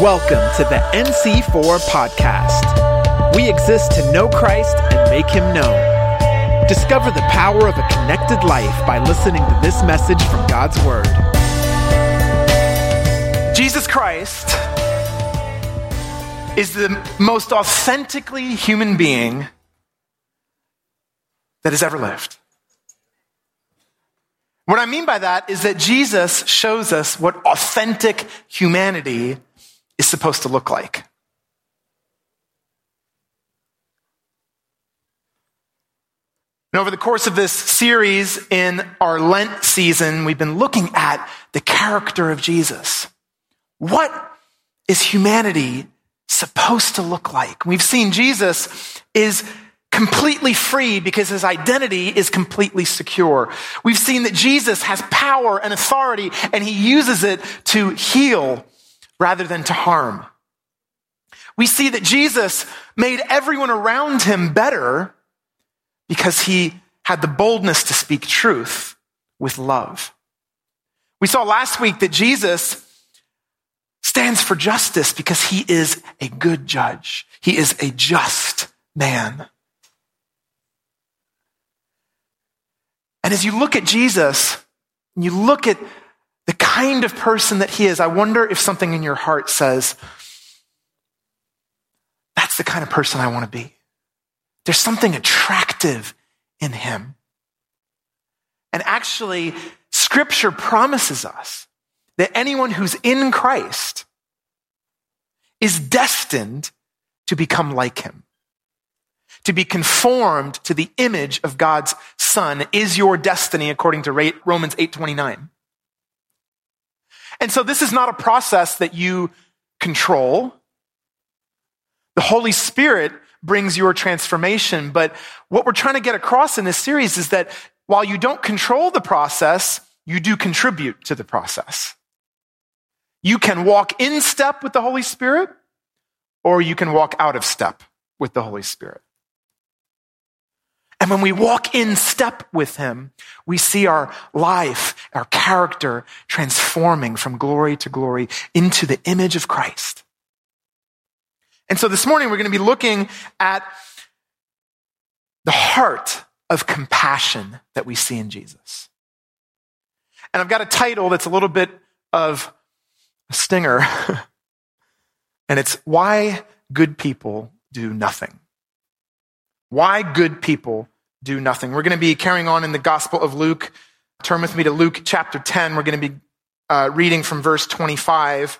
Welcome to the NC4 podcast. We exist to know Christ and make him known. Discover the power of a connected life by listening to this message from God's Word. Jesus Christ is the most authentically human being that has ever lived. What I mean by that is that Jesus shows us what authentic humanity is supposed to look like. And over the course of this series in our Lent season, we've been looking at the character of Jesus. What is humanity supposed to look like? We've seen Jesus is completely free because his identity is completely secure. We've seen that Jesus has power and authority, and he uses it to heal rather than to harm. We see that Jesus made everyone around him better because he had the boldness to speak truth with love. We saw last week that Jesus stands for justice because he is a good judge. He is a just man. And as you look at Jesus, and you look at the kind of person that he is, I wonder if something in your heart says, that's the kind of person I want to be. There's something attractive in him. And actually, Scripture promises us that anyone who's in Christ is destined to become like him. To be conformed to the image of God's Son is your destiny, according to Romans 8:29. And so this is not a process that you control. The Holy Spirit brings your transformation. But what we're trying to get across in this series is that while you don't control the process, you do contribute to the process. You can walk in step with the Holy Spirit, or you can walk out of step with the Holy Spirit. And when we walk in step with him, we see our life, our character transforming from glory to glory into the image of Christ. And so this morning, we're going to be looking at the heart of compassion that we see in Jesus. And I've got a title that's a little bit of a stinger, and it's Why Good People Do Nothing. Why good people do nothing. We're going to be carrying on in the Gospel of Luke. Turn with me to Luke chapter 10. We're going to be reading from verse 25.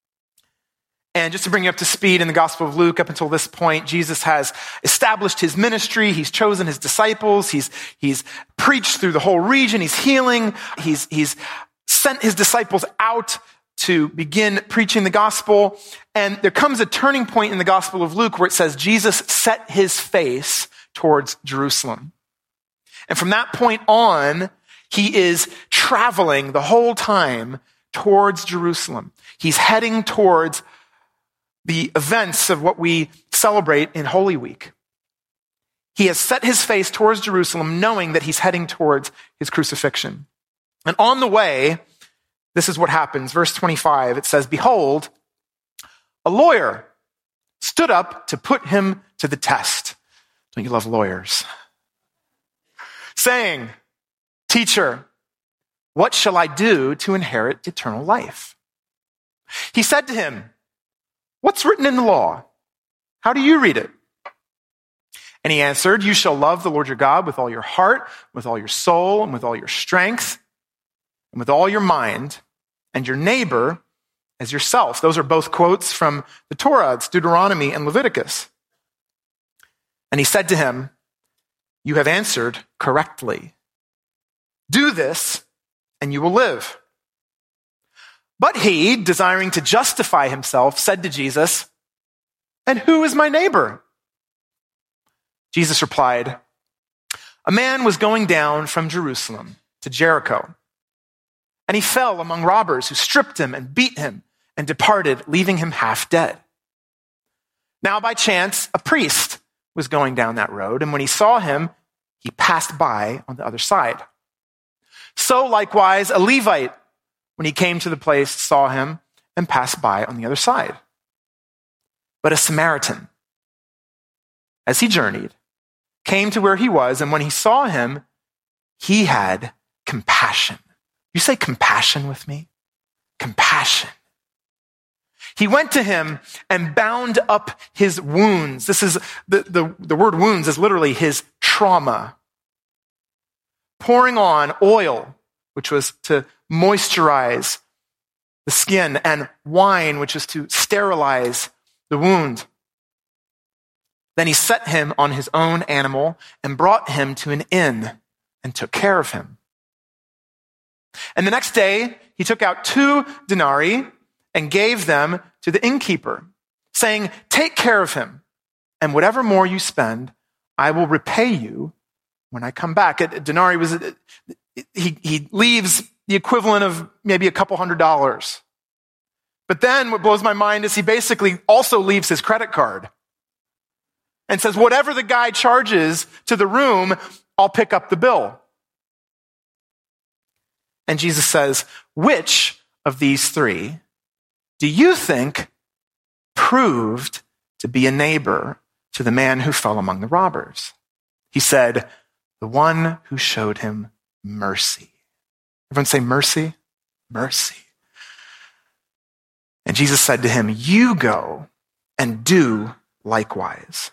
And just to bring you up to speed in the Gospel of Luke, up until this point, Jesus has established his ministry. He's chosen his disciples. He's preached through the whole region. He's healing. He's sent his disciples out to begin preaching the gospel. And there comes a turning point in the Gospel of Luke where it says Jesus set his face towards Jerusalem. And from that point on, he is traveling the whole time towards Jerusalem. He's heading towards the events of what we celebrate in Holy Week. He has set his face towards Jerusalem, knowing that he's heading towards his crucifixion. And on the way, this is what happens. Verse 25, it says, "Behold, a lawyer stood up to put him to the test." Don't you love lawyers? "Saying, 'Teacher, what shall I do to inherit eternal life?' He said to him, 'What's written in the law? How do you read it?' And he answered, 'You shall love the Lord your God with all your heart, with all your soul, and with all your strength, and with all your mind, and your neighbor as yourself.'" Those are both quotes from the Torah. It's Deuteronomy and Leviticus. And he said to him, "You have answered correctly. Do this, and you will live." But he, desiring to justify himself, said to Jesus, "And who is my neighbor?" Jesus replied, "A man was going down from Jerusalem to Jericho, and he fell among robbers who stripped him and beat him and departed, leaving him half dead. Now by chance, a priest was going down that road, and when he saw him, he passed by on the other side. So likewise, a Levite, when he came to the place, saw him and passed by on the other side. But a Samaritan, as he journeyed, came to where he was, and when he saw him, he had compassion. You say compassion with me? Compassion. He went to him and bound up his wounds. This is the word wounds is literally his trauma. Pouring on oil, which was to moisturize the skin, and wine, which is to sterilize the wound. Then he set him on his own animal and brought him to an inn and took care of him. And the next day, he took out 2 denarii and gave them to the innkeeper, saying, "Take care of him, and whatever more you spend, I will repay you when I come back." A denarii was, he leaves the equivalent of maybe a couple $100s. But then what blows my mind is he basically also leaves his credit card and says, whatever the guy charges to the room, I'll pick up the bill. And Jesus says, which of these 3 do you think proved to be a neighbor to the man who fell among the robbers? He said, the one who showed him mercy. Everyone say mercy? Mercy. And Jesus said to him, you go and do likewise.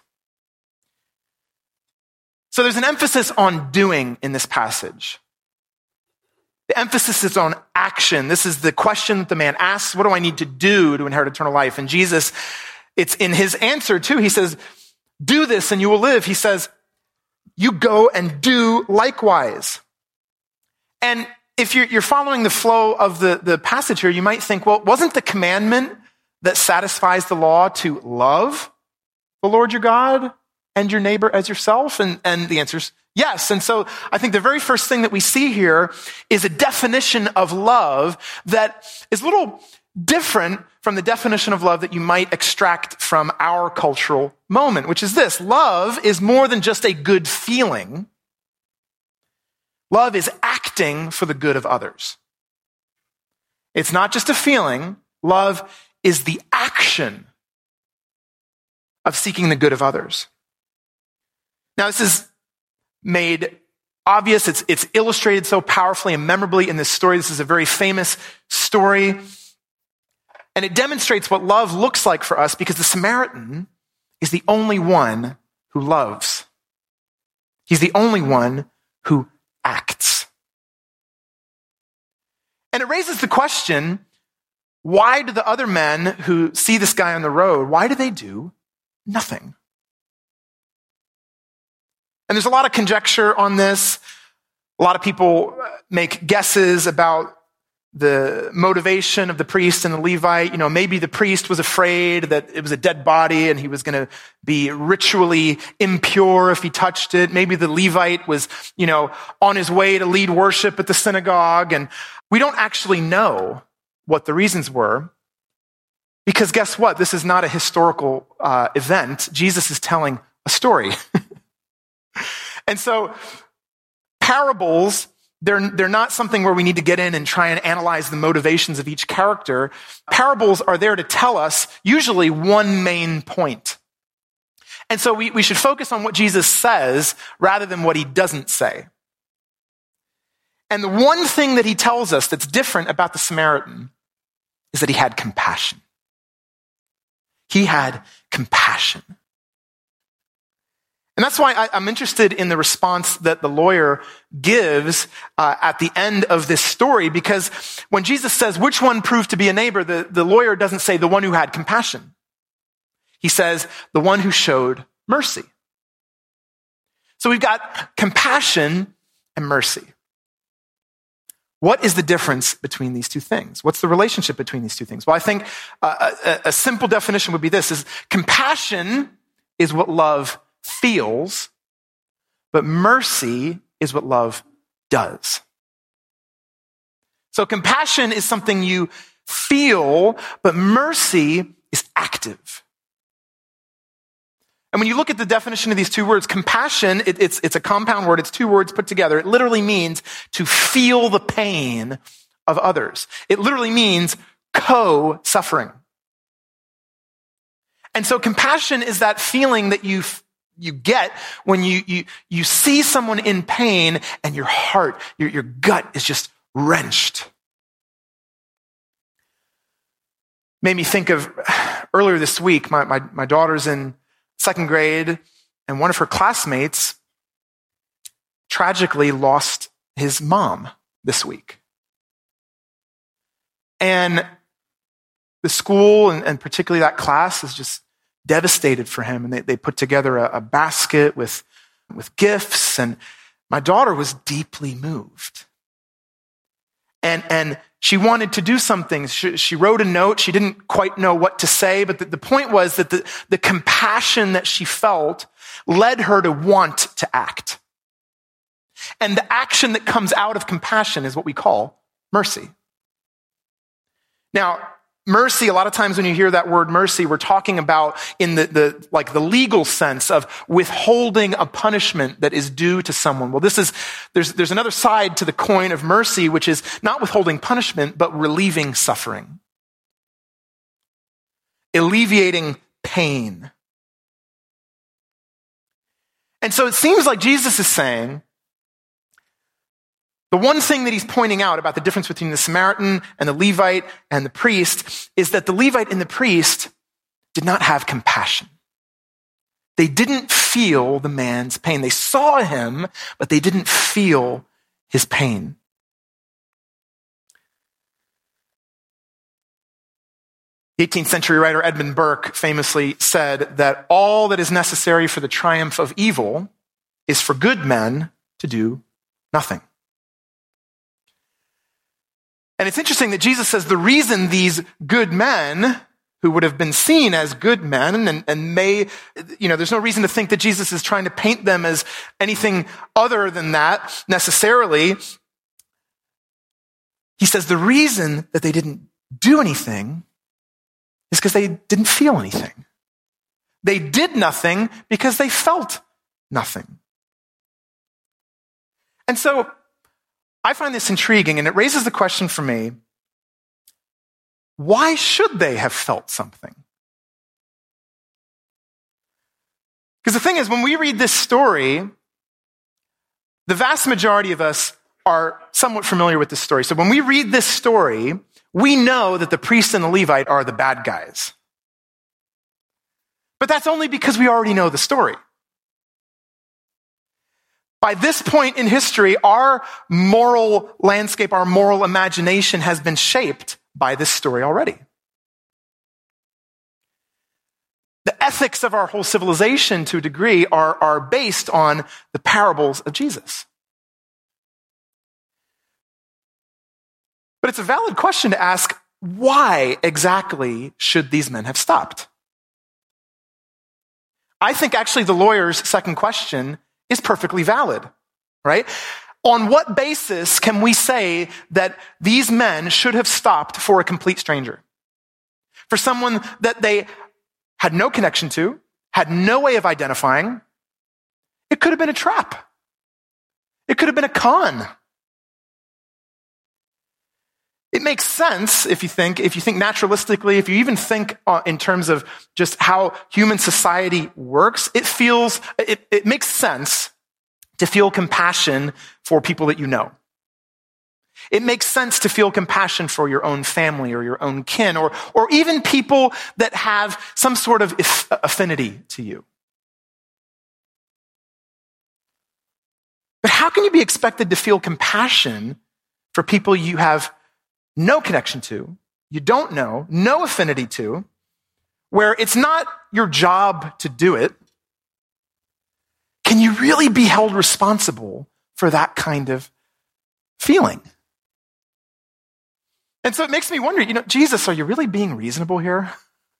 So there's an emphasis on doing in this passage. The emphasis is on action. This is the question that the man asks, what do I need to do to inherit eternal life? And Jesus, it's in his answer too. He says, do this and you will live. He says, you go and do likewise. And if you're following the flow of the passage here, you might think, well, wasn't the commandment that satisfies the law to love the Lord your God and your neighbor as yourself? And the answer is yes. And so I think the very first thing that we see here is a definition of love that is a little different from the definition of love that you might extract from our cultural moment, which is this: love is more than just a good feeling. Love is acting for the good of others. It's not just a feeling. Love is the action of seeking the good of others. Now, this is made obvious. It's illustrated so powerfully and memorably in this story. This is a very famous story. And it demonstrates what love looks like for us because the Samaritan is the only one who loves. He's the only one who acts. And it raises the question, why do the other men who see this guy on the road, why do they do nothing? And there's a lot of conjecture on this. A lot of people make guesses about the motivation of the priest and the Levite. Maybe the priest was afraid that it was a dead body and he was going to be ritually impure if he touched it. Maybe the Levite was, on his way to lead worship at the synagogue. And we don't actually know what the reasons were because guess what? This is not a historical event. Jesus is telling a story. And so parables, they're not something where we need to get in and try and analyze the motivations of each character. Parables are there to tell us usually one main point. And so we should focus on what Jesus says rather than what he doesn't say. And the one thing that he tells us that's different about the Samaritan is that he had compassion. He had compassion. And that's why I'm interested in the response that the lawyer gives at the end of this story, because when Jesus says, which one proved to be a neighbor, the lawyer doesn't say the one who had compassion. He says the one who showed mercy. So we've got compassion and mercy. What is the difference between these two things? What's the relationship between these two things? Well, I think a simple definition would be this: is compassion is what love feels, but mercy is what love does. So compassion is something you feel, but mercy is active. And when you look at the definition of these two words, compassion, it's a compound word. It's two words put together. It literally means to feel the pain of others. It literally means co-suffering. And so compassion is that feeling that you get when you see someone in pain and your heart, your gut is just wrenched. Made me think of earlier this week, my daughter's in second grade, and one of her classmates tragically lost his mom this week. And the school, and particularly that class, is just devastated for him. And they put together a basket with gifts, and my daughter was deeply moved. And she wanted to do something. She wrote a note. She didn't quite know what to say, but the point was that the compassion that she felt led her to want to act. And the action that comes out of compassion is what we call mercy. Now, mercy, a lot of times when you hear that word mercy, we're talking about in the legal sense of withholding a punishment that is due to someone. Well, there's another side to the coin of mercy, which is not withholding punishment, but relieving suffering. Alleviating pain. And so it seems like Jesus is saying, the one thing that he's pointing out about the difference between the Samaritan and the Levite and the priest is that the Levite and the priest did not have compassion. They didn't feel the man's pain. They saw him, but they didn't feel his pain. The 18th century writer Edmund Burke famously said that all that is necessary for the triumph of evil is for good men to do nothing. And it's interesting that Jesus says the reason these good men, who would have been seen as good men and may, there's no reason to think that Jesus is trying to paint them as anything other than that necessarily. He says the reason that they didn't do anything is because they didn't feel anything. They did nothing because they felt nothing. And so I find this intriguing, and it raises the question for me, why should they have felt something? Because the thing is, when we read this story, the vast majority of us are somewhat familiar with this story. So when we read this story, we know that the priest and the Levite are the bad guys. But that's only because we already know the story. By this point in history, our moral landscape, our moral imagination has been shaped by this story already. The ethics of our whole civilization, to a degree, are based on the parables of Jesus. But it's a valid question to ask, why exactly should these men have stopped? I think actually the lawyer's second question is perfectly valid, right? On what basis can we say that these men should have stopped for a complete stranger? For someone that they had no connection to, had no way of identifying? It could have been a trap. It could have been a con. It makes sense if you think naturalistically, if you even think in terms of just how human society works, it makes sense to feel compassion for people that you know. It makes sense to feel compassion for your own family or your own kin, or even people that have some sort of affinity to you. But how can you be expected to feel compassion for people you have no connection to, you don't know, no affinity to, where it's not your job to do it? Can you really be held responsible for that kind of feeling? And so it makes me wonder, Jesus, are you really being reasonable here?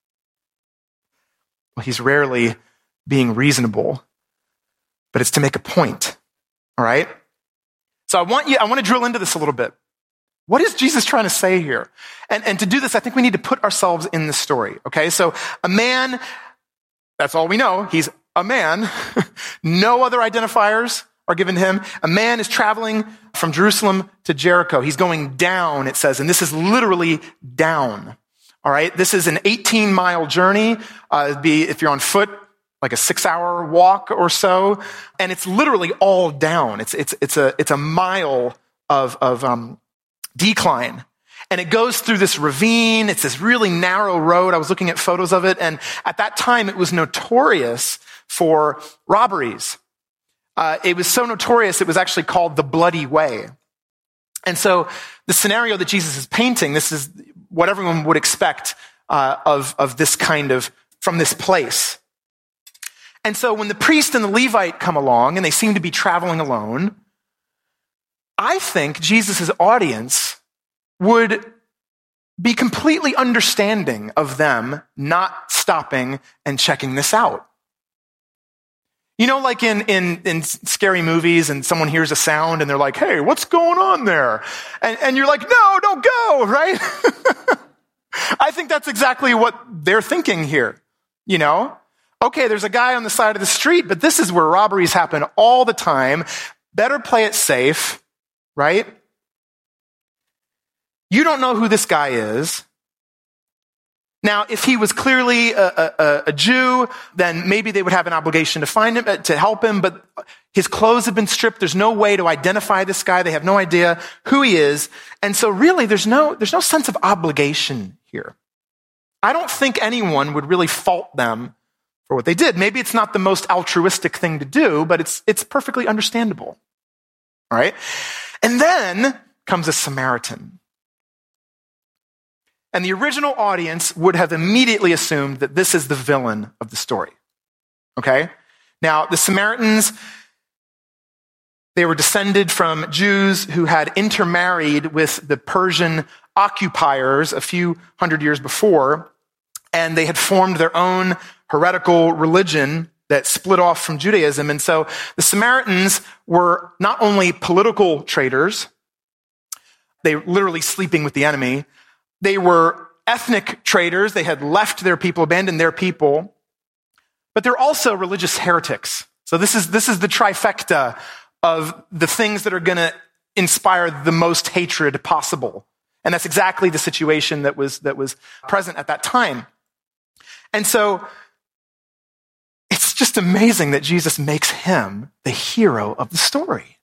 Well, he's rarely being reasonable, but it's to make a point, all right? So I want to drill into this a little bit. What is Jesus trying to say here? And to do this, I think we need to put ourselves in the story, okay? So a man, that's all we know. He's a man. No other identifiers are given to him. A man is traveling from Jerusalem to Jericho. He's going down, it says, and this is literally down. All right, this is an 18-mile journey. It'd be, if you're on foot, like a 6-hour walk or so, and it's literally all down. It's a mile of decline, and it goes through this ravine. It's this really narrow road. I was looking at photos of it, and at that time, it was notorious for robberies. It was so notorious, it was actually called the Bloody Way. And so the scenario that Jesus is painting, this is what everyone would expect of this kind of, from this place. And so when the priest and the Levite come along, and they seem to be traveling alone, I think Jesus' audience would be completely understanding of them not stopping and checking this out. You know, like in scary movies, and someone hears a sound and they're like, hey, what's going on there? And you're like, no, don't go, right? I think that's exactly what they're thinking here. You know, okay, there's a guy on the side of the street, but this is where robberies happen all the time. Better play it safe, right? You don't know who this guy is. Now, if he was clearly a Jew, then maybe they would have an obligation to find him, to help him, but his clothes have been stripped. There's no way to identify this guy. They have no idea who he is. And so really, there's no sense of obligation here. I don't think anyone would really fault them for what they did. Maybe it's not the most altruistic thing to do, but it's perfectly understandable. All right? And then comes a Samaritan. And the original audience would have immediately assumed that this is the villain of the story. Okay? Now, the Samaritans, they were descended from Jews who had intermarried with the Persian occupiers a few hundred years before, and they had formed their own heretical religion that split off from Judaism. And so the Samaritans were not only political traitors, they were literally sleeping with the enemy. They were ethnic traitors. They had left their people, abandoned their people, but they're also religious heretics. So this is the trifecta of the things that are going to inspire the most hatred possible. And that's exactly the situation that was present at that time. And so it's just amazing that Jesus makes him the hero of the story.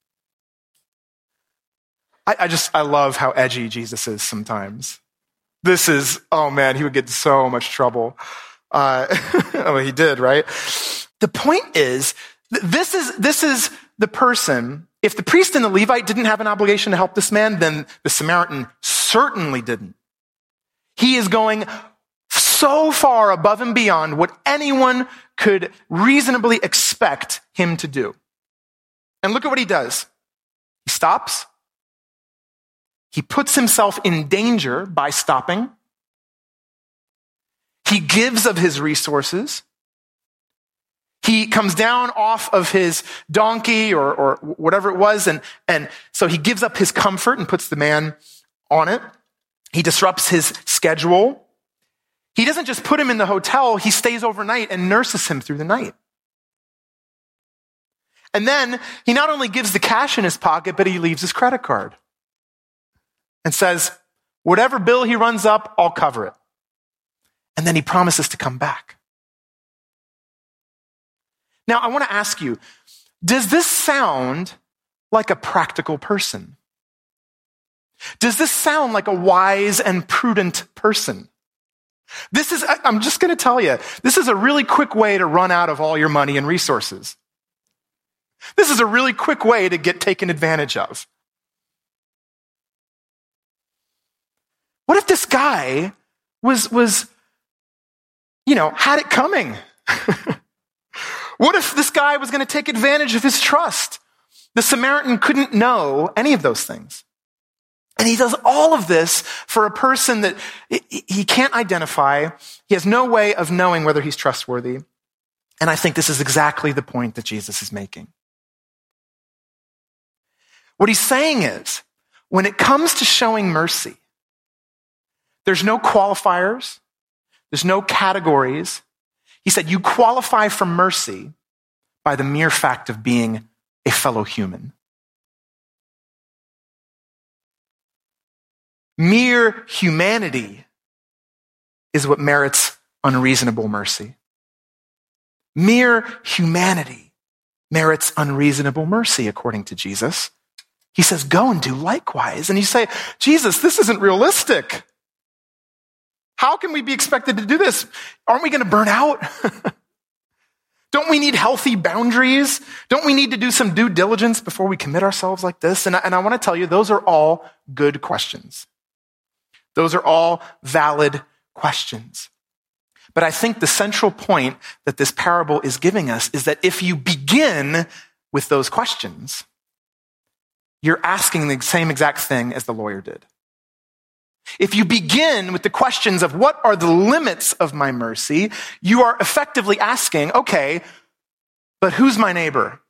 I love how edgy Jesus is sometimes. This is, oh man, he would get in so much trouble. He did, right? The point is, this is the person. If the priest and the Levite didn't have an obligation to help this man, then the Samaritan certainly didn't. He is going so far above and beyond what anyone could reasonably expect him to do. And look at what he does. He stops. He puts himself in danger by stopping. He gives of his resources. He comes down off of his donkey or whatever it was, and so he gives up his comfort and puts the man on it. He disrupts his schedule. He doesn't just put him in the hotel, he stays overnight and nurses him through the night. And then he not only gives the cash in his pocket, but he leaves his credit card and says, whatever bill he runs up, I'll cover it. And then he promises to come back. Now, I want to ask you, does this sound like a practical person? Does this sound like a wise and prudent person? I'm just going to tell you, this is a really quick way to run out of all your money and resources. This is a really quick way to get taken advantage of. What if this guy was had it coming? What if this guy was going to take advantage of his trust? The Samaritan couldn't know any of those things. And he does all of this for a person that he can't identify. He has no way of knowing whether he's trustworthy. And I think this is exactly the point that Jesus is making. What he's saying is, when it comes to showing mercy, there's no qualifiers. There's no categories. He said, you qualify for mercy by the mere fact of being a fellow human. Mere humanity is what merits unreasonable mercy. Mere humanity merits unreasonable mercy, according to Jesus. He says, go and do likewise. And you say, Jesus, this isn't realistic. How can we be expected to do this? Aren't we going to burn out? Don't we need healthy boundaries? Don't we need to do some due diligence before we commit ourselves like this? And I want to tell you, those are all good questions. Those are all valid questions. But I think the central point that this parable is giving us is that if you begin with those questions, you're asking the same exact thing as the lawyer did. If you begin with the questions of what are the limits of my mercy, you are effectively asking, okay, but who's my neighbor?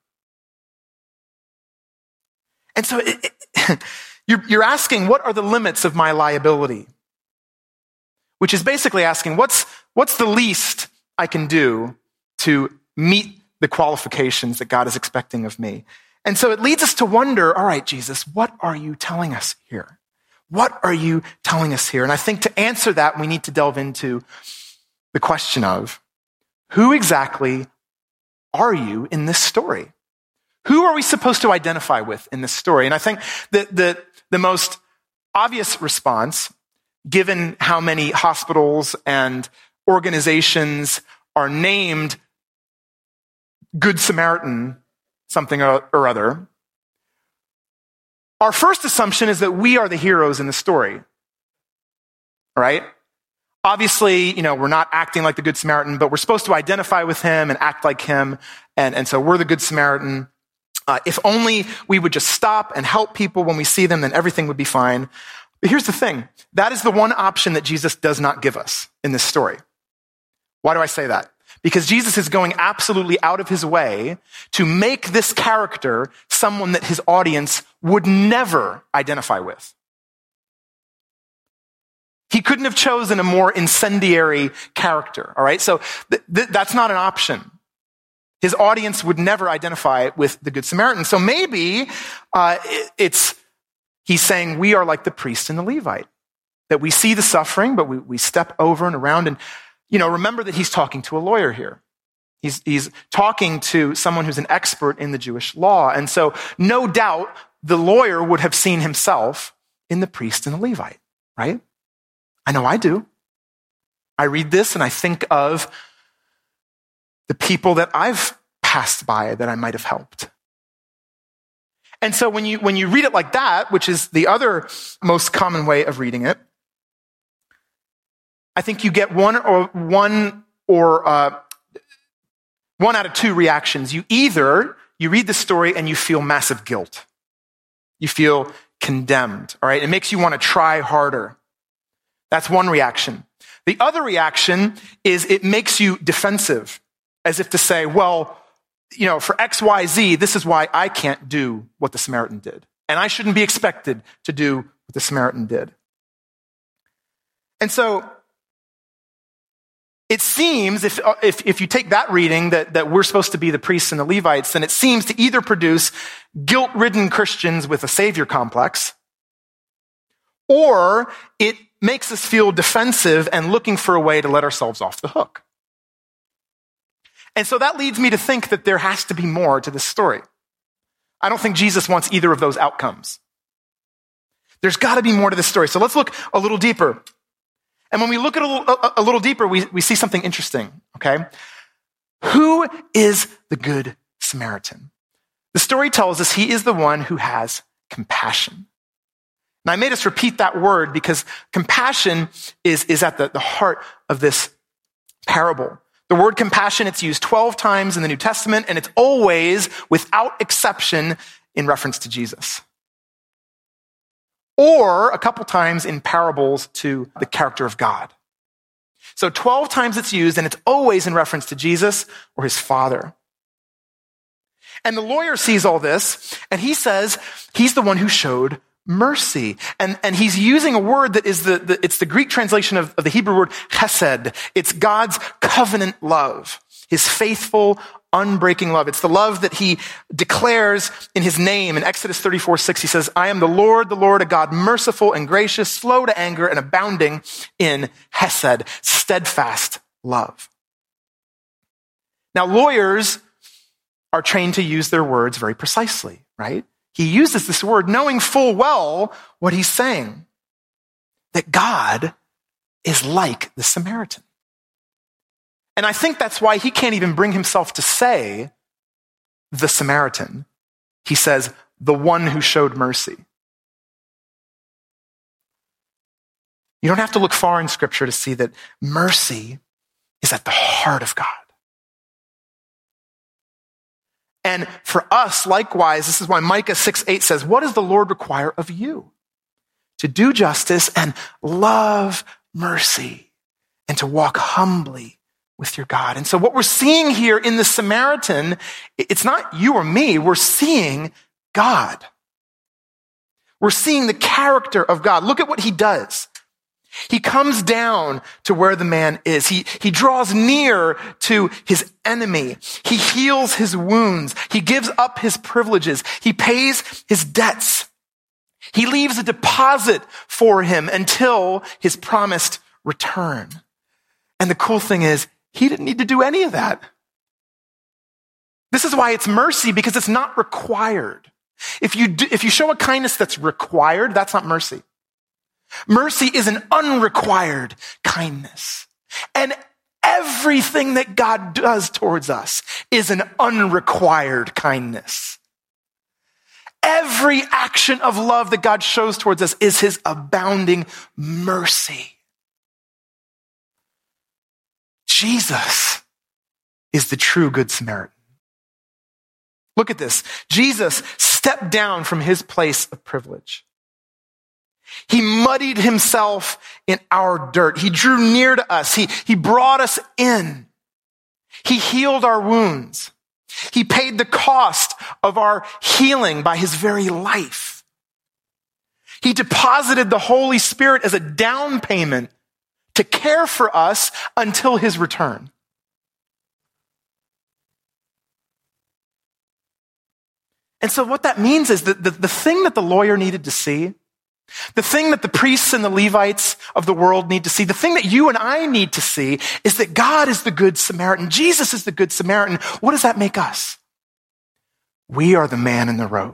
And so you're asking, what are the limits of my liability? Which is basically asking, what's the least I can do to meet the qualifications that God is expecting of me? And so it leads us to wonder, all right, Jesus, what are you telling us here? What are you telling us here? And I think to answer that, we need to delve into the question of, who exactly are you in this story? Who are we supposed to identify with in this story? And I think that the most obvious response, given how many hospitals and organizations are named Good Samaritan, something or other, our first assumption is that we are the heroes in the story, right? Obviously, we're not acting like the Good Samaritan, but we're supposed to identify with him and act like him. And so we're the Good Samaritan. If only we would just stop and help people when we see them, then everything would be fine. But here's the thing. That is the one option that Jesus does not give us in this story. Why do I say that? Because Jesus is going absolutely out of his way to make this character someone that his audience would never identify with. He couldn't have chosen a more incendiary character, all right? So that's not an option. His audience would never identify with the Good Samaritan. So maybe he's saying we are like the priest and the Levite, that we see the suffering, but we step over and around. And remember that he's talking to a lawyer here. He's talking to someone who's an expert in the Jewish law. And so no doubt the lawyer would have seen himself in the priest and the Levite, right? I know I do. I read this and I think of the people that I've passed by that I might have helped. And so when you read it like that, which is the other most common way of reading it, I think you get one out of two reactions. You read the story and you feel massive guilt. You feel condemned, all right? It makes you want to try harder. That's one reaction. The other reaction is it makes you defensive, as if to say, well, for X, Y, Z, this is why I can't do what the Samaritan did. And I shouldn't be expected to do what the Samaritan did. And so it seems, if you take that reading that we're supposed to be the priests and the Levites, then it seems to either produce guilt-ridden Christians with a savior complex, or it makes us feel defensive and looking for a way to let ourselves off the hook. And so that leads me to think that there has to be more to this story. I don't think Jesus wants either of those outcomes. There's got to be more to this story. So let's look a little deeper. And when we look at a little deeper, we see something interesting, okay? Who is the Good Samaritan? The story tells us he is the one who has compassion. And I made us repeat that word because compassion is at the heart of this parable. The word compassion, it's used 12 times in the New Testament, and it's always, without exception, in reference to Jesus. Or a couple times in parables to the character of God. So 12 times it's used, and it's always in reference to Jesus or his Father. And the lawyer sees all this, and he says he's the one who showed mercy. And he's using a word that is it's the Greek translation of the Hebrew word chesed. It's God's covenant love, his faithful, unbreaking love. It's the love that he declares in his name. In Exodus 34:6, he says, I am the Lord, a God merciful and gracious, slow to anger and abounding in hesed, steadfast love. Now, lawyers are trained to use their words very precisely, right? He uses this word knowing full well what he's saying, that God is like the Samaritan. And I think that's why he can't even bring himself to say the Samaritan. He says, the one who showed mercy. You don't have to look far in Scripture to see that mercy is at the heart of God. And for us, likewise, this is why Micah 6:8 says, what does the Lord require of you? To do justice and love mercy and to walk humbly with your God. And so what we're seeing here in the Samaritan, it's not you or me, we're seeing God. We're seeing the character of God. Look at what he does. He comes down to where the man is. He draws near to his enemy. He heals his wounds. He gives up his privileges. He pays his debts. He leaves a deposit for him until his promised return. And the cool thing is, he didn't need to do any of that. This is why it's mercy, because it's not required. If you show a kindness that's required, that's not mercy. Mercy is an unrequired kindness. And everything that God does towards us is an unrequired kindness. Every action of love that God shows towards us is his abounding mercy. Jesus is the true Good Samaritan. Look at this. Jesus stepped down from his place of privilege. He muddied himself in our dirt. He drew near to us. He brought us in. He healed our wounds. He paid the cost of our healing by his very life. He deposited the Holy Spirit as a down payment to care for us until his return. And so what that means is that the thing that the lawyer needed to see, the thing that the priests and the Levites of the world need to see, the thing that you and I need to see is that God is the Good Samaritan. Jesus is the Good Samaritan. What does that make us? We are the man in the road.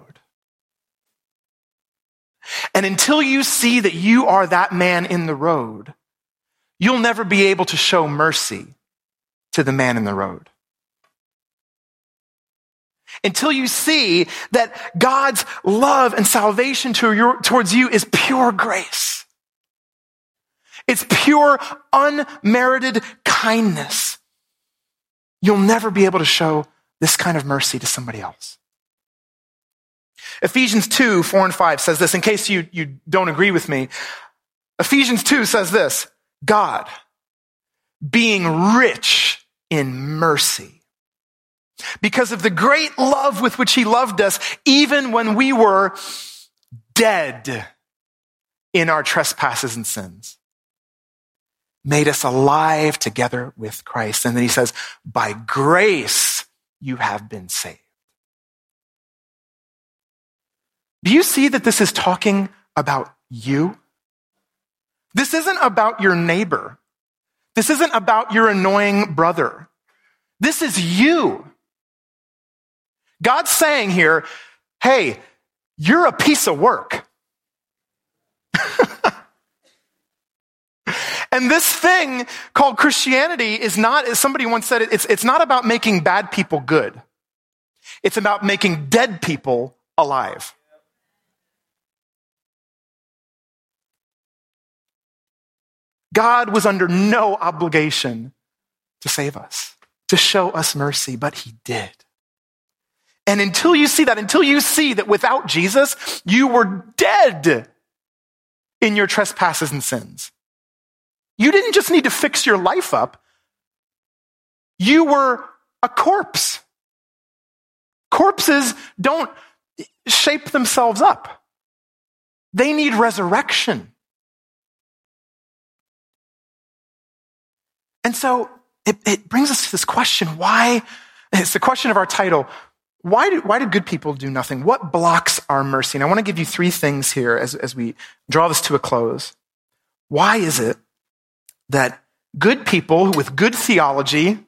And until you see that you are that man in the road, you'll never be able to show mercy to the man in the road. Until you see that God's love and salvation towards you is pure grace. It's pure, unmerited kindness. You'll never be able to show this kind of mercy to somebody else. Ephesians 2:4-5 says this, in case you don't agree with me. Ephesians 2 says this, God, being rich in mercy, because of the great love with which he loved us, even when we were dead in our trespasses and sins, made us alive together with Christ. And then he says, by grace you have been saved. Do you see that this is talking about you? This isn't about your neighbor. This isn't about your annoying brother. This is you. God's saying here, hey, you're a piece of work. And this thing called Christianity is not, as somebody once said, it's not about making bad people good. It's about making dead people alive. God was under no obligation to save us, to show us mercy, but he did. And until you see that without Jesus, you were dead in your trespasses and sins. You didn't just need to fix your life up. You were a corpse. Corpses don't shape themselves up. They need resurrection. And so it brings us to this question, why It's the question of our title. Why do good people do nothing? What blocks our mercy? And I want to give you three things here as we draw this to a close. Why is it that good people with good theology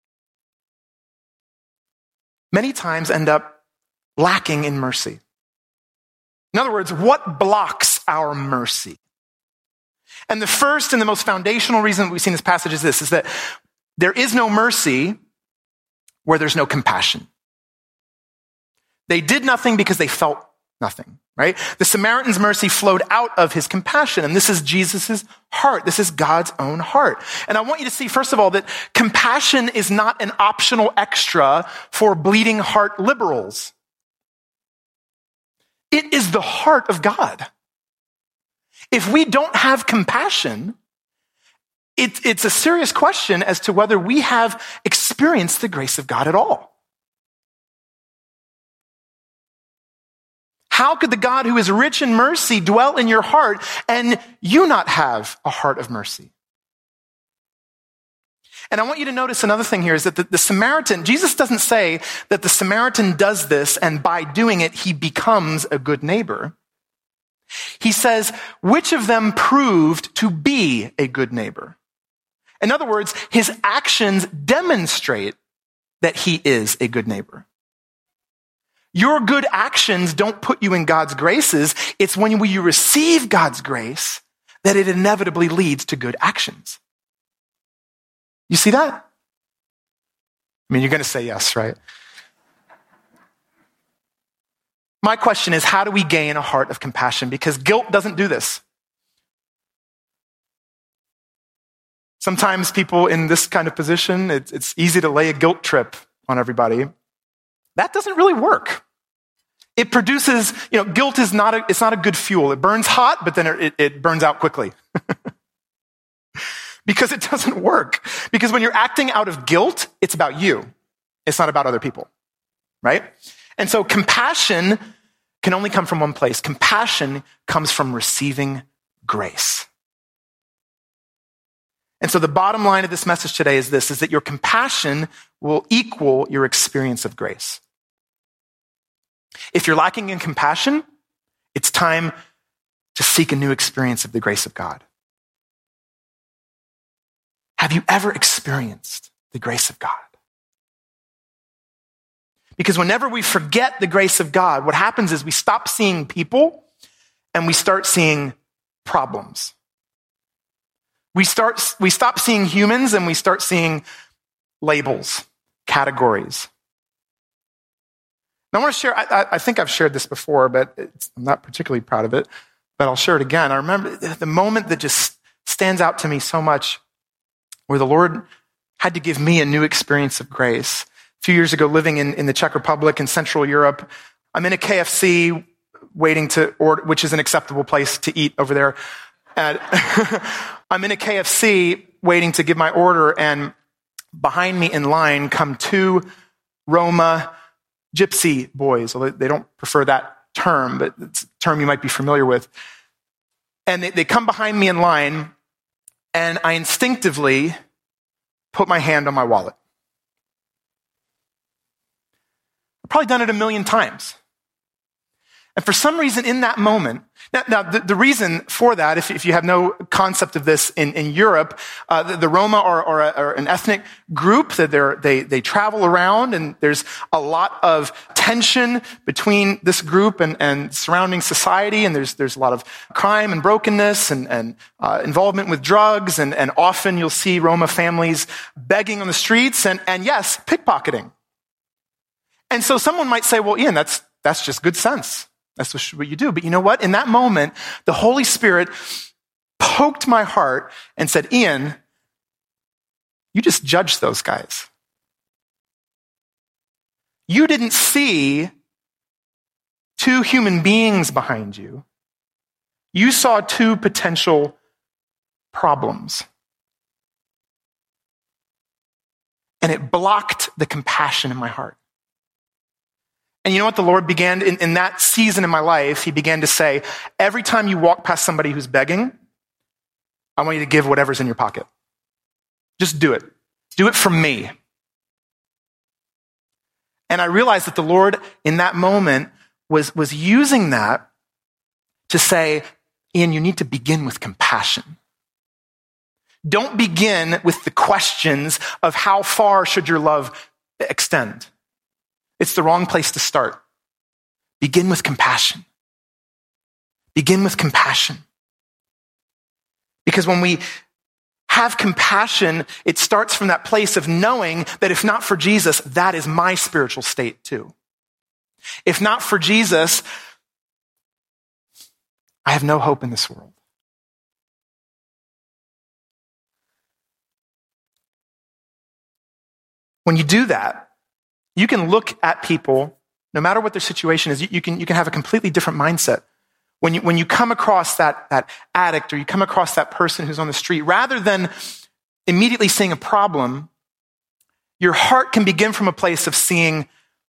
many times end up lacking in mercy? In other words, what blocks our mercy? And the first and the most foundational reason that we see in this passage is this, is that there is no mercy where there's no compassion. They did nothing because they felt nothing, right? The Samaritan's mercy flowed out of his compassion, and this is Jesus' heart. This is God's own heart. And I want you to see, first of all, that compassion is not an optional extra for bleeding heart liberals. It is the heart of God. If we don't have compassion, it's a serious question as to whether we have experienced the grace of God at all. How could the God who is rich in mercy dwell in your heart and you not have a heart of mercy? And I want you to notice another thing here is that the Samaritan, Jesus doesn't say that the Samaritan does this and by doing it, he becomes a good neighbor. He says, which of them proved to be a good neighbor? In other words, his actions demonstrate that he is a good neighbor. Your good actions don't put you in God's graces. It's when you receive God's grace that it inevitably leads to good actions. You see that? I mean, you're going to say yes, right? My question is, how do we gain a heart of compassion? Because guilt doesn't do this. Sometimes people in this kind of position, it's easy to lay a guilt trip on everybody. That doesn't really work. It produces, guilt is it's not a good fuel. It burns hot, but then it burns out quickly. Because it doesn't work. Because when you're acting out of guilt, it's about you. It's not about other people, right? And so compassion can only come from one place. Compassion comes from receiving grace. And so the bottom line of this message today is this, is that your compassion will equal your experience of grace. If you're lacking in compassion, it's time to seek a new experience of the grace of God. Have you ever experienced the grace of God? Because whenever we forget the grace of God, what happens is we stop seeing people and we start seeing problems. We stop seeing humans and we start seeing labels, categories. Now I want to share, I think I've shared this before, but I'm not particularly proud of it, but I'll share it again. I remember the moment that just stands out to me so much where the Lord had to give me a new experience of grace. A few years ago, living in the Czech Republic in Central Europe, I'm in a KFC waiting to order, which is an acceptable place to eat over there. And I'm in a KFC waiting to give my order, and behind me in line come two Roma gypsy boys. Although they don't prefer that term, but it's a term you might be familiar with. And they come behind me in line, and I instinctively put my hand on my wallet. I've probably done it 1,000,000 times. And for some reason in that moment, now the reason for that, if you have no concept of this in Europe, the Roma are an ethnic group that they travel around, and there's a lot of tension between this group and surrounding society, and there's a lot of crime and brokenness and involvement with drugs, and often you'll see Roma families begging on the streets and yes, pickpocketing. And so someone might say, well, Ian, that's just good sense. That's what you do. But you know what? In that moment, the Holy Spirit poked my heart and said, Ian, you just judged those guys. You didn't see two human beings behind you. You saw two potential problems. And it blocked the compassion in my heart. And you know what the Lord began in that season in my life? He began to say, every time you walk past somebody who's begging, I want you to give whatever's in your pocket. Just do it. Do it for me. And I realized that the Lord in that moment was using that to say, Ian, you need to begin with compassion. Don't begin with the questions of how far should your love extend. It's the wrong place to start. Begin with compassion. Begin with compassion. Because when we have compassion, it starts from that place of knowing that if not for Jesus, that is my spiritual state too. If not for Jesus, I have no hope in this world. When you do that, you can look at people, no matter what their situation is, you can have a completely different mindset. When you come across that addict or you come across that person who's on the street, rather than immediately seeing a problem, your heart can begin from a place of seeing,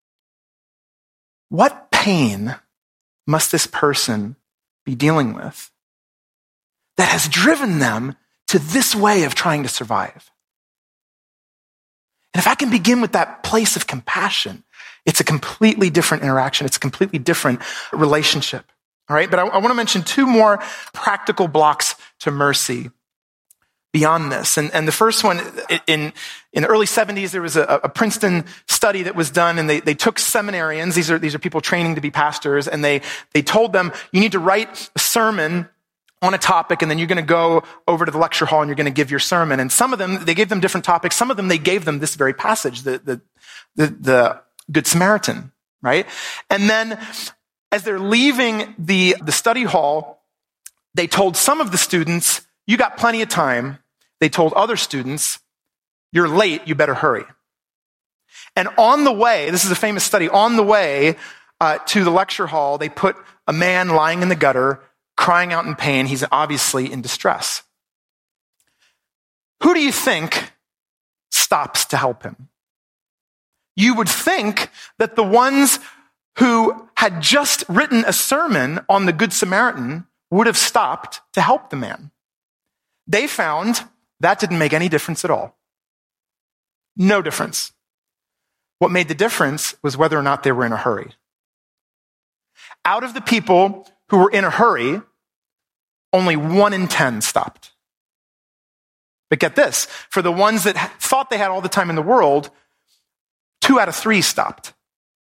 what pain must this person be dealing with that has driven them to this way of trying to survive? And if I can begin with that place of compassion, it's a completely different interaction. It's a completely different relationship. All right, but I want to mention two more practical blocks to mercy beyond this. And the first one, in the early 70s, there was a Princeton study that was done, and they took seminarians, these are people training to be pastors, and they told them, you need to write a sermon on a topic, and then you're going to go over to the lecture hall and you're going to give your sermon. And some of them, they gave them different topics. Some of them, they gave them this very passage, the Good Samaritan, right? And then as they're leaving the study hall, they told some of the students, you got plenty of time. They told other students, you're late, you better hurry. And on the way, this is a famous study, on the way to the lecture hall, they put a man lying in the gutter, crying out in pain. He's obviously in distress. Who do you think stops to help him? You would think that the ones who had just written a sermon on the Good Samaritan would have stopped to help the man. They found that didn't make any difference at all. No difference. What made the difference was whether or not they were in a hurry. Out of the people who were in a hurry, only 1 in 10 stopped. But get this, for the ones that thought they had all the time in the world, 2 out of 3 stopped.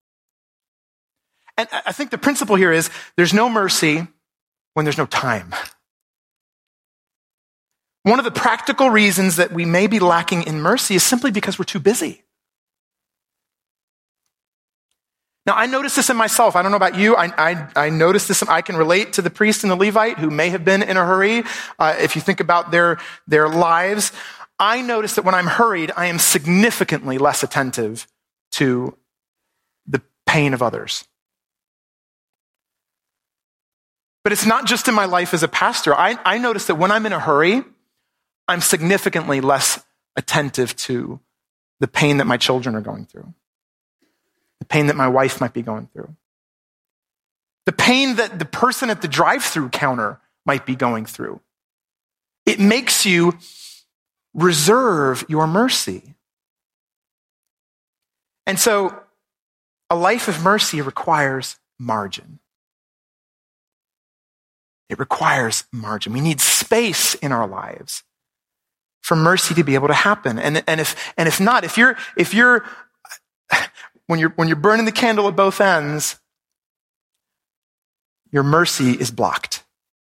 And I think the principle here is there's no mercy when there's no time. One of the practical reasons that we may be lacking in mercy is simply because we're too busy. Now, I notice this in myself. I don't know about you. I notice this. I can relate to the priest and the Levite who may have been in a hurry. If you think about their lives, I notice that when I'm hurried, I am significantly less attentive to the pain of others. But it's not just in my life as a pastor. I notice that when I'm in a hurry, I'm significantly less attentive to the pain that my children are going through, the pain that my wife might be going through, the pain that the person at the drive-through counter might be going through. It makes you reserve your mercy. And so a life of mercy requires margin. It requires margin. We need space in our lives for mercy to be able to happen. And if not, if you're when you're burning the candle at both ends, your mercy is blocked.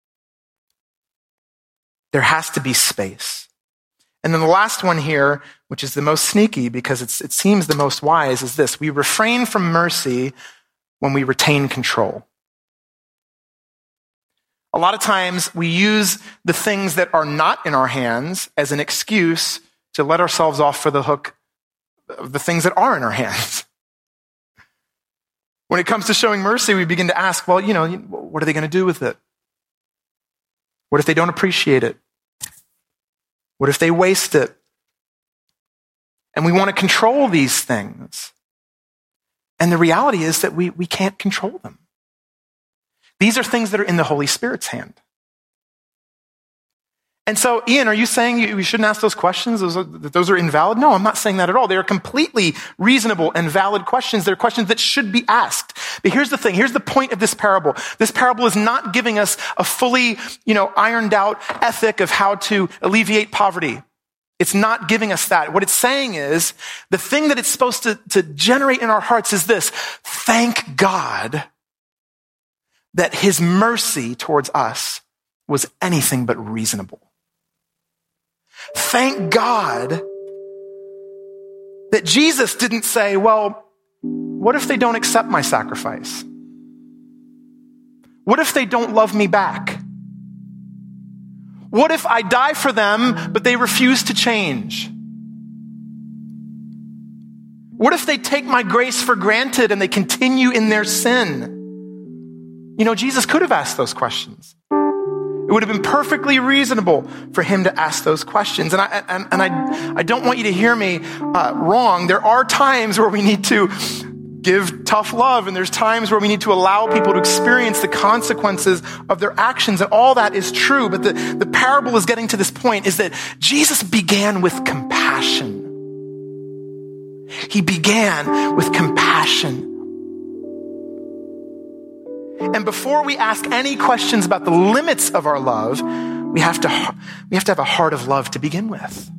There has to be space. And then the last one here, which is the most sneaky because it seems the most wise, is this: we refrain from mercy when we retain control. A lot of times we use the things that are not in our hands as an excuse to let ourselves off for the hook of the things that are in our hands. When it comes to showing mercy, we begin to ask, well, what are they going to do with it? What if they don't appreciate it? What if they waste it? And we want to control these things. And the reality is that we can't control them. These are things that are in the Holy Spirit's hand. And so, Ian, are you saying we shouldn't ask those questions? That those are invalid? No, I'm not saying that at all. They are completely reasonable and valid questions. They're questions that should be asked. But here's the thing. Here's the point of this parable. This parable is not giving us a fully, ironed out ethic of how to alleviate poverty. It's not giving us that. What it's saying is the thing that it's supposed to generate in our hearts is this: thank God that his mercy towards us was anything but reasonable. Thank God that Jesus didn't say, well, what if they don't accept my sacrifice? What if they don't love me back? What if I die for them, but they refuse to change? What if they take my grace for granted and they continue in their sin? Jesus could have asked those questions. It would have been perfectly reasonable for him to ask those questions. And I don't want you to hear me wrong. There are times where we need to give tough love, and there's times where we need to allow people to experience the consequences of their actions, and all that is true. But the parable is getting to this point, is that Jesus began with compassion. He began with compassion. And before we ask any questions about the limits of our love, we have to have a heart of love to begin with.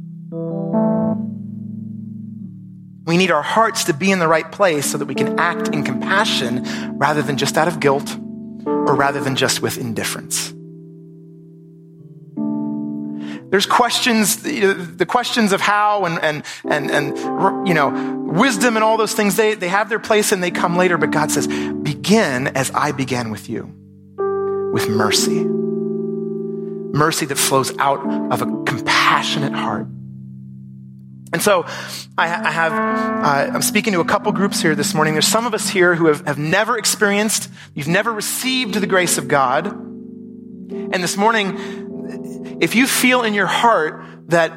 We need our hearts to be in the right place so that we can act in compassion rather than just out of guilt or rather than just with indifference. There's questions, the questions of how and wisdom and all those things, they have their place and they come later. But God says, begin as I began with you, with mercy. Mercy that flows out of a compassionate heart. And so I'm speaking to a couple groups here this morning. There's some of us here who have never experienced, you've never received the grace of God. And this morning, if you feel in your heart that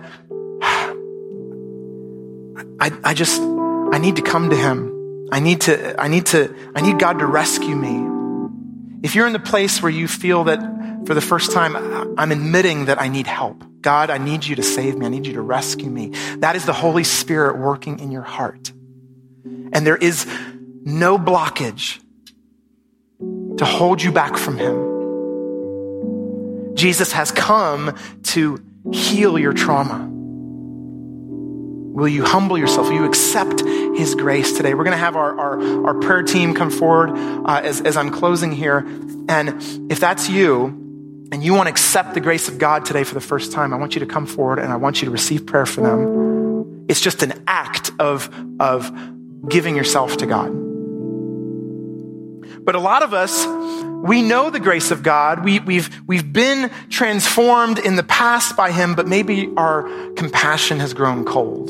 I need to come to him. I need God to rescue me. If you're in the place where you feel that for the first time, I'm admitting that I need help. God, I need you to save me. I need you to rescue me. That is the Holy Spirit working in your heart. And there is no blockage to hold you back from him. Jesus has come to heal your trauma. Will you humble yourself? Will you accept his grace today? We're going to have our prayer team come forward as I'm closing here. And if that's you and you want to accept the grace of God today for the first time, I want you to come forward and I want you to receive prayer for them. It's just an act of giving yourself to God. But a lot of us, we know the grace of God. We've been transformed in the past by him, but maybe our compassion has grown cold.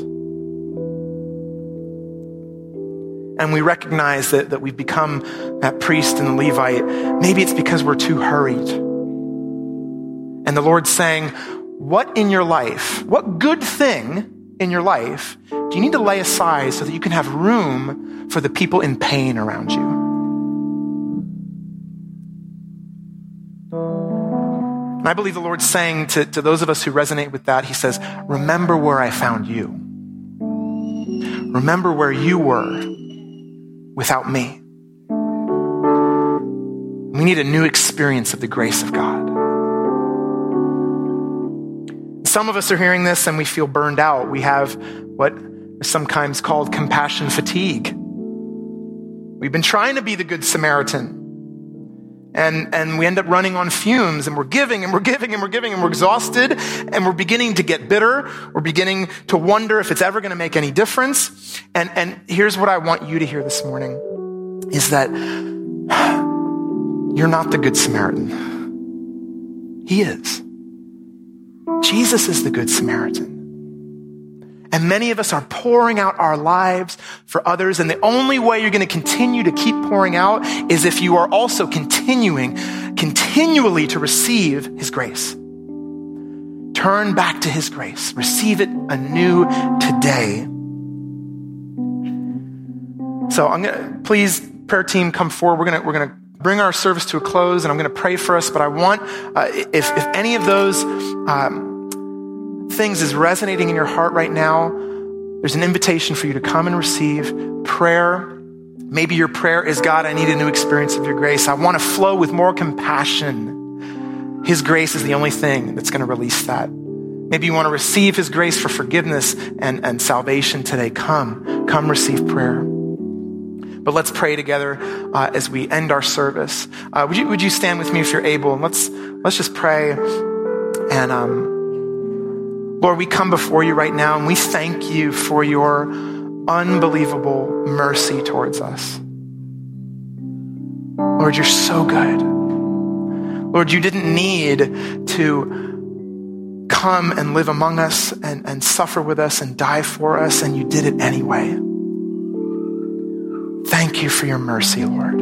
And we recognize that we've become that priest and the Levite. Maybe it's because we're too hurried. And the Lord's saying, what in your life, what good thing in your life do you need to lay aside so that you can have room for the people in pain around you? And I believe the Lord's saying to those of us who resonate with that, he says, remember where I found you. Remember where you were without me. We need a new experience of the grace of God. Some of us are hearing this and we feel burned out. We have what is sometimes called compassion fatigue. We've been trying to be the good Samaritan. And we end up running on fumes, and we're giving and we're giving and we're giving and we're exhausted, and we're beginning to get bitter. We're beginning to wonder if it's ever going to make any difference. And here's what I want you to hear this morning is that you're not the good Samaritan. He is. Jesus is the good Samaritan. And many of us are pouring out our lives for others. And the only way you're going to continue to keep pouring out is if you are also continually to receive his grace. Turn back to his grace. Receive it anew today. So I'm going to, please, prayer team, come forward. We're going to bring our service to a close, and I'm going to pray for us, but I want, if any of those things is resonating in your heart right now, there's an invitation for you to come and receive prayer. Maybe your prayer is, God, I need a new experience of your grace. I want to flow with more compassion. His grace is the only thing that's going to release that. Maybe you want to receive his grace for forgiveness and salvation today. Come receive prayer. But let's pray together as we end our service. Would you stand with me if you're able? And let's just pray. And Lord, we come before you right now, and we thank you for your unbelievable mercy towards us. Lord, you're so good. Lord, you didn't need to come and live among us and suffer with us and die for us, and you did it anyway. Thank you for your mercy, Lord.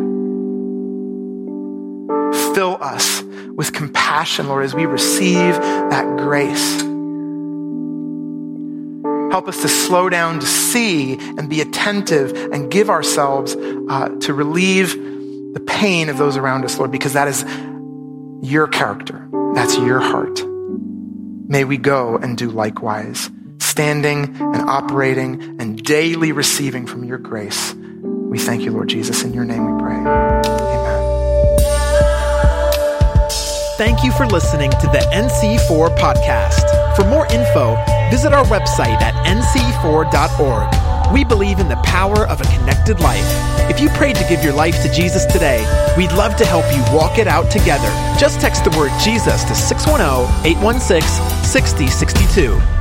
Fill us with compassion, Lord, as we receive that grace. Help us to slow down to see and be attentive and give ourselves to relieve the pain of those around us, Lord, because that is your character. That's your heart. May we go and do likewise, standing and operating and daily receiving from your grace. We thank you, Lord Jesus. In your name we pray. Amen. Thank you for listening to the NC4 podcast. For more info, visit our website at nc4.org. We believe in the power of a connected life. If you prayed to give your life to Jesus today, we'd love to help you walk it out together. Just text the word Jesus to 610-816-6062.